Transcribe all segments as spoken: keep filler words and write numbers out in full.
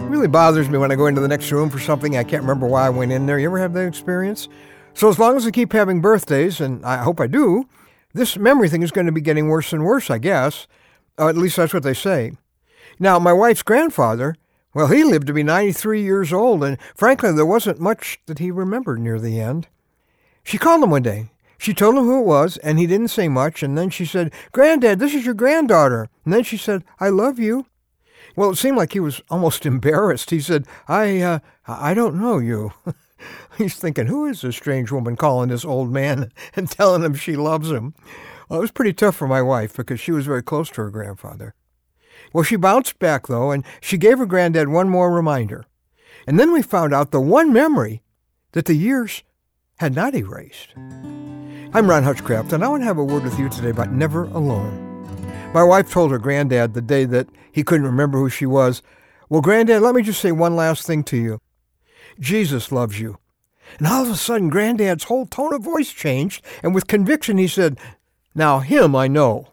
really bothers me when I go into the next room for something. I can't remember why I went in there. You ever have that experience? So as long as I keep having birthdays, and I hope I do, this memory thing is going to be getting worse and worse, I guess. Uh, at least that's what they say. Now, my wife's grandfather, well, he lived to be ninety-three years old, and frankly, there wasn't much that he remembered near the end. She called him one day. She told him who it was, and he didn't say much, and then she said, "Granddad, this is your granddaughter." And then she said, "I love you." Well, it seemed like he was almost embarrassed. He said, I, uh, I don't know you." He's thinking, who is this strange woman calling this old man and telling him she loves him? Well, it was pretty tough for my wife because she was very close to her grandfather. Well, she bounced back, though, and she gave her granddad one more reminder. And then we found out the one memory that the years had not erased. I'm Ron Hutchcraft, and I want to have a word with you today about never alone. My wife told her granddad the day that he couldn't remember who she was, "Well, Granddad, let me just say one last thing to you. Jesus loves you." And all of a sudden, Granddad's whole tone of voice changed, and with conviction he said, "Now him I know."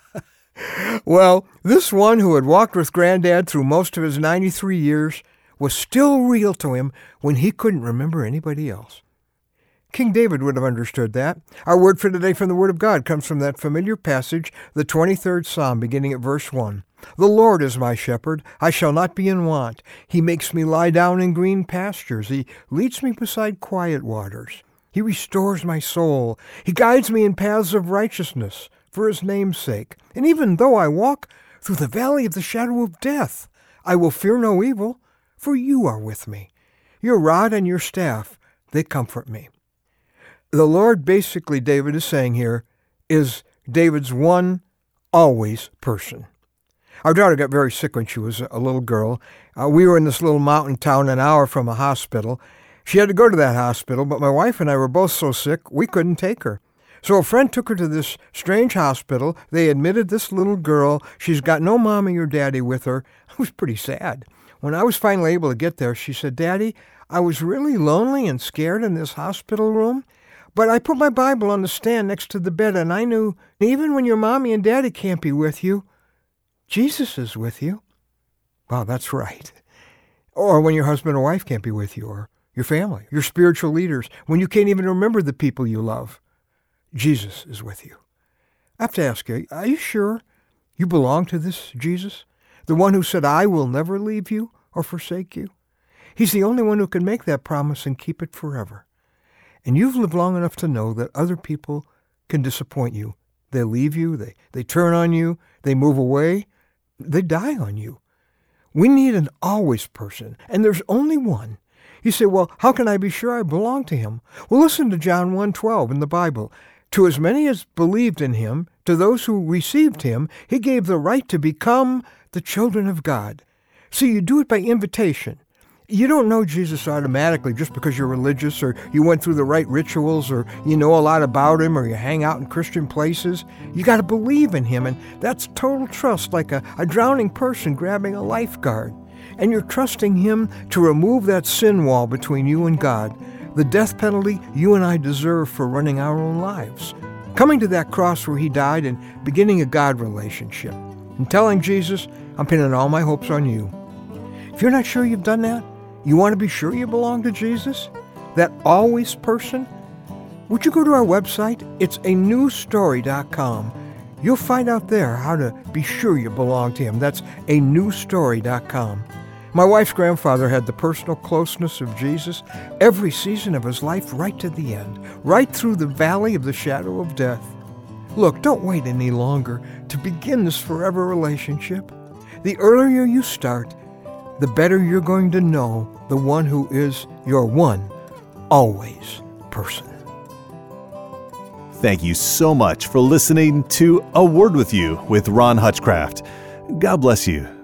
Well, this one who had walked with Granddad through most of his ninety-three years was still real to him when he couldn't remember anybody else. King David would have understood that. Our word for today from the Word of God comes from that familiar passage, the twenty-third Psalm, beginning at verse one. "The Lord is my shepherd, I shall not be in want. He makes me lie down in green pastures. He leads me beside quiet waters. He restores my soul. He guides me in paths of righteousness for his name's sake. And even though I walk through the valley of the shadow of death, I will fear no evil, for you are with me. Your rod and your staff, they comfort me." The Lord, basically, David is saying here, is David's one always person. Our daughter got very sick when she was a little girl. Uh, we were in this little mountain town an hour from a hospital. She had to go to that hospital, but my wife and I were both so sick we couldn't take her. So a friend took her to this strange hospital. They admitted this little girl. She's got no mommy or daddy with her. It was pretty sad. When I was finally able to get there, she said, "Daddy, I was really lonely and scared in this hospital room. But I put my Bible on the stand next to the bed, and I knew even when your mommy and daddy can't be with you, Jesus is with you." Wow, that's right. Or when your husband or wife can't be with you, or your family, your spiritual leaders, when you can't even remember the people you love, Jesus is with you. I have to ask you, are you sure you belong to this Jesus? The one who said, "I will never leave you or forsake you"? He's the only one who can make that promise and keep it forever. And you've lived long enough to know that other people can disappoint you. They leave you, they, they turn on you, they move away, they die on you. We need an always person, and there's only one. You say, "Well, how can I be sure I belong to him?" Well, listen to John one twelve in the Bible. "To as many as believed in him, to those who received him, he gave the right to become the children of God." So you do it by invitation. You don't know Jesus automatically just because you're religious or you went through the right rituals or you know a lot about him or you hang out in Christian places. You got to believe in him, and that's total trust, like a, a drowning person grabbing a lifeguard. And you're trusting him to remove that sin wall between you and God, the death penalty you and I deserve for running our own lives. Coming to that cross where he died and beginning a God relationship. And telling Jesus, "I'm pinning all my hopes on you." If you're not sure you've done that, you want to be sure you belong to Jesus, that always person, would you go to our website? It's a new story dot com. You'll find out there how to be sure you belong to him. That's a new story dot com. My wife's grandfather had the personal closeness of Jesus every season of his life right to the end, right through the valley of the shadow of death. Look, don't wait any longer to begin this forever relationship. The earlier you start, the better you're going to know the one who is your one always person. Thank you so much for listening to A Word With You with Ron Hutchcraft. God bless you.